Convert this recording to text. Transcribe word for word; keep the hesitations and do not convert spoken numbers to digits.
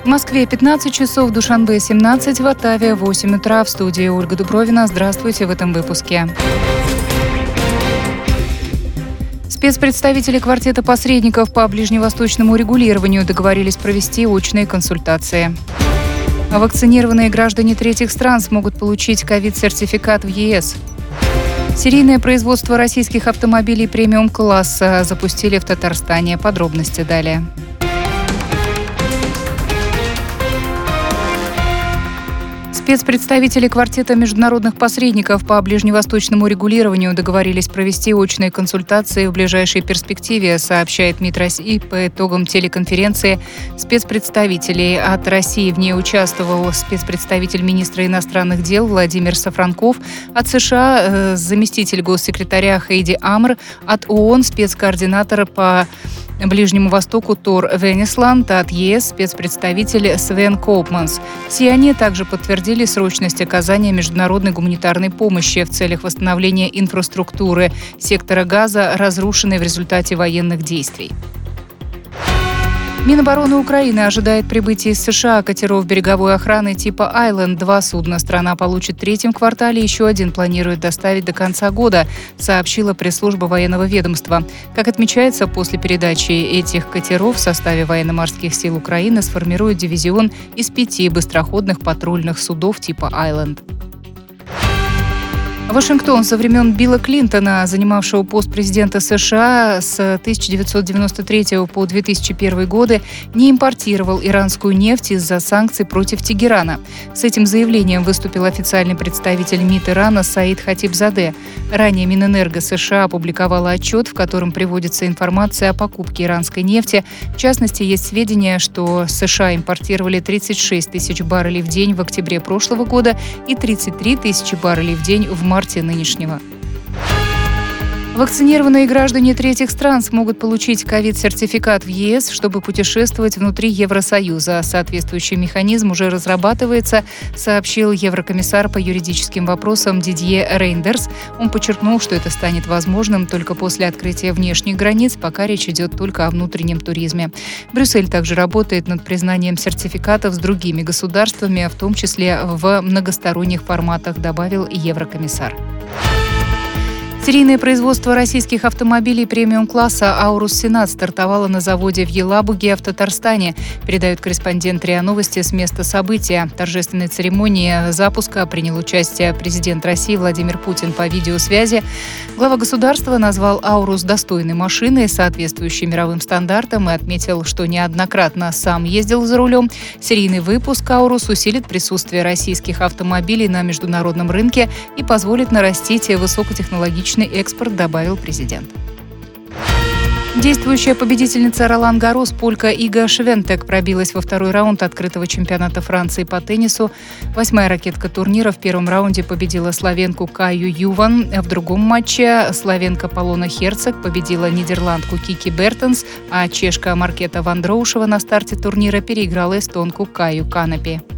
В Москве пятнадцать часов, в Душанбе семнадцать, в Оттаве восемь утра. В студии Ольга Дубровина. Здравствуйте в этом выпуске. Спецпредставители квартета посредников по ближневосточному регулированию договорились провести очные консультации. Вакцинированные граждане третьих стран смогут получить ковид-сертификат в ЕС. Серийное производство российских автомобилей премиум-класса запустили в Татарстане. Подробности далее. Спецпредставители квартета международных посредников по ближневосточному регулированию договорились провести очные консультации в ближайшей перспективе, сообщает МИД России по итогам телеконференции спецпредставителей. От России в ней участвовал спецпредставитель министра иностранных дел Владимир Сафранков, от США заместитель госсекретаря Хейди Амр, от ООН спецкоординатор по Ближнему Востоку Тор Венесланд, от ЕС спецпредставитель Свен Коупманс. Все они также подтвердили срочность оказания международной гуманитарной помощи в целях восстановления инфраструктуры сектора Газа, разрушенной в результате военных действий. Минобороны Украины ожидает прибытия из США катеров береговой охраны типа «Айленд». Два судна страна получит в третьем квартале, еще один планирует доставить до конца года, сообщила пресс-служба военного ведомства. Как отмечается, после передачи этих катеров в составе военно-морских сил Украины сформируют дивизион из пяти быстроходных патрульных судов типа «Айленд». Вашингтон со времен Билла Клинтона, занимавшего пост президента США с тысяча девятьсот девяносто третьего по две тысячи первый годы, не импортировал иранскую нефть из-за санкций против Тегерана. С этим заявлением выступил официальный представитель МИД Ирана Саид Хатибзадeh. Ранее Минэнерго США опубликовала отчет, в котором приводится информация о покупке иранской нефти. В частности, есть сведения, что США импортировали тридцать шесть тысяч баррелей в день в октябре прошлого года и тридцать три тысячи баррелей в день в марте нынешнего. Вакцинированные граждане третьих стран смогут получить ковид-сертификат в ЕС, чтобы путешествовать внутри Евросоюза. Соответствующий механизм уже разрабатывается, сообщил еврокомиссар по юридическим вопросам Дидье Рейндерс. Он подчеркнул, что это станет возможным только после открытия внешних границ, пока речь идет только о внутреннем туризме. Брюссель также работает над признанием сертификатов с другими государствами, в том числе в многосторонних форматах, добавил еврокомиссар. Серийное производство российских автомобилей премиум-класса «Аурус-Сенат» стартовало на заводе в Елабуге в Татарстане, передает корреспондент РИА Новости с места события. В торжественной церемонии запуска принял участие президент России Владимир Путин по видеосвязи. Глава государства назвал «Аурус» достойной машиной, соответствующей мировым стандартам, и отметил, что неоднократно сам ездил за рулем. Серийный выпуск «Аурус» усилит присутствие российских автомобилей на международном рынке и позволит нарастить высокотехнологичный экспорт, добавил президент. Действующая победительница Ролан Гаррос полька Ига Швентек пробилась во второй раунд открытого чемпионата Франции по теннису. Восьмая ракетка турнира в первом раунде победила словенку Каю Юван. В другом матче словенка Полона Херцог победила нидерландку Кики Бертенс, а чешка Маркета Вандроушева на старте турнира переиграла эстонку Каю Канапи.